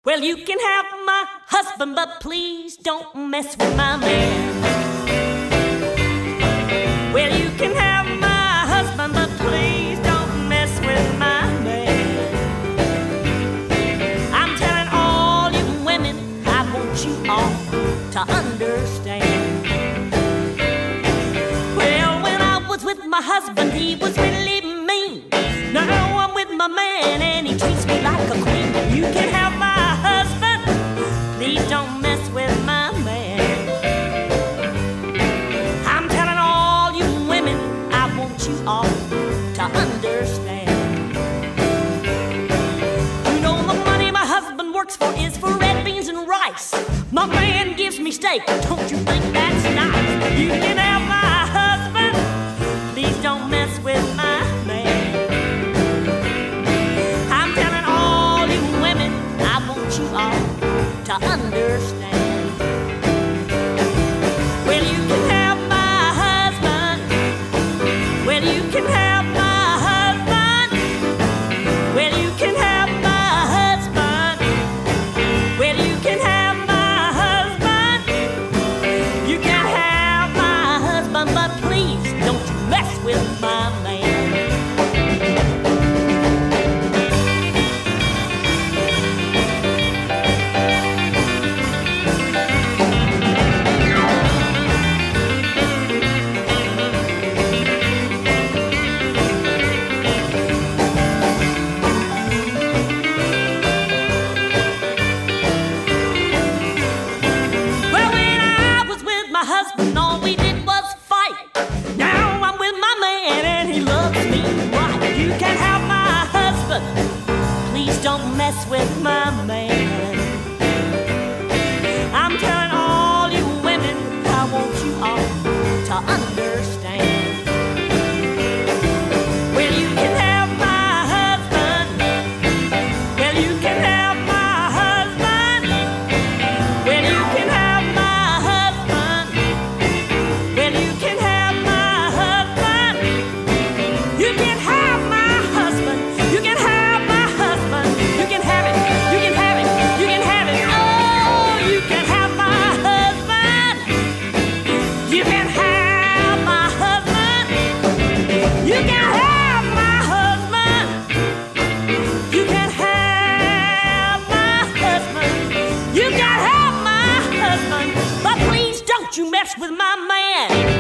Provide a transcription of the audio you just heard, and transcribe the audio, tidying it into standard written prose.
Well, you can have my husband, but please don't mess with my man. Well, you can have my husband, but please don't mess with my man. I'm telling all you women, I want you all to understand. Well, when I was with my husband, he was really mean. Now I'm with my man, and he treats me like a queen. You can have my husband, please don't mess with my man. I'm telling all you women, I want you all to understand. You know the money my husband works for is for red beans and rice. My man gives me steak, don't you think that's nice? You can have my husband, please don't mess with my man. I'm telling all you women, I want you all to understand. Well, you can have my husband. Well, you can have my husband. Well, you can have my husband. Well, you can have my husband. You can have my husband, but please don't you mess with my man. Husband, all we did was fight. Now I'm with my man and he loves me right. You can have my husband, please don't mess with my man. I'm telling all you women, I want you all to understand. Well, you can have my husband. Well, you can have my husband. Well, you can have my husband. Well, you can have my husband. You can have my husband. You can have my husband. You can have it. You can have it. You can have it. Oh, you can have my husband. You can have my husband. You can have my husband. You can have my husband. You can have my husband. But please don't you mess with my man.